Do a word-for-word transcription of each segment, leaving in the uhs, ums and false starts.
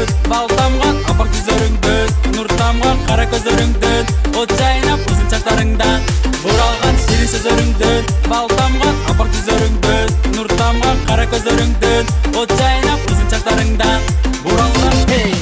бал тамган апак жүзөрүңдөн, нур тамган кара көзөрүңдөн, от жайнап узун чактарыңдан, буралган ширин сөзөрүңдөн, бал тамган апак жүзөрүңдөн, нур тамган кара көзөрүңдөн, от жайнап узун чактарыңдан, буралган hey.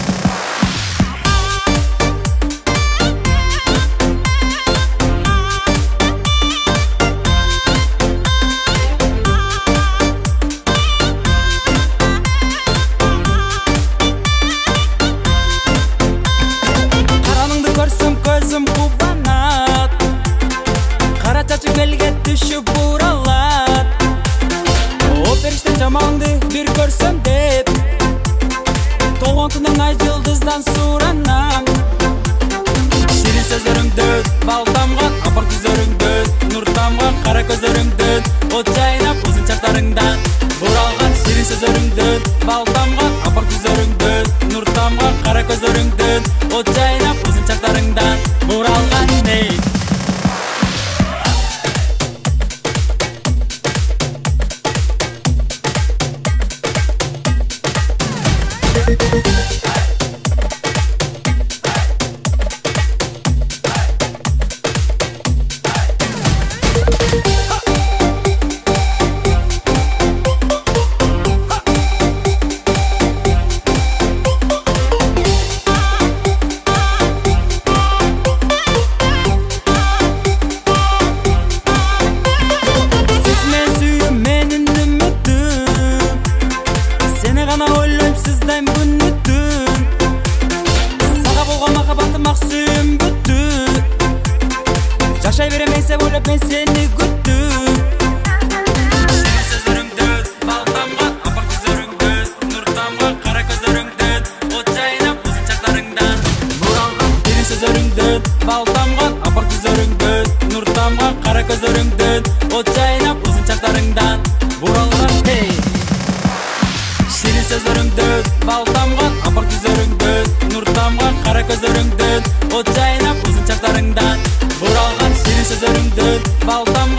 Көзім қубанат, қара чачың елге түшіп бұралат. О періште жамаңды бір көрсем деп, толған күнің ай жылдыздан сұранам. Ширин сөзөрүңдөн, бал тамган апак жүзөрүңдөн, нур тамган кара көзөрүңдөн, от жайнап узун чактарыңдан, буралган ширин сөзөрүңдөн, бал тамган апак жүзөрүңдөн, нур тамган кара көзөрүңдөн, от жайнап узун чактарыңдан, буралган ней. Гана ойлойм сизден күнүтүн, сага болгон махаббатым ак сүйүм бүттү. Жашай берем эсеп ойлоп мен сени күттүм. Ширин сөзөрүңдөн, бал тамган апак жүзөрүңдөн, нур тамган кара көзөрүңдөн, от жайнап узун чактарыңдан, буралган ширин сөзөрүңдөн, бал тамган апак жүзөрүңдөн, нур тамган кара көзөрүңдөн, от жайнап узун чактарыңдан, буралган hey. Ширин сөзөрүңдөн, бал тамган апак жүзөрүңдөн, нур тамган кара көзөрүңдөн, от жайнап узун чактарыңдан, буралган ширин сөзөрүңдөн, бал тамган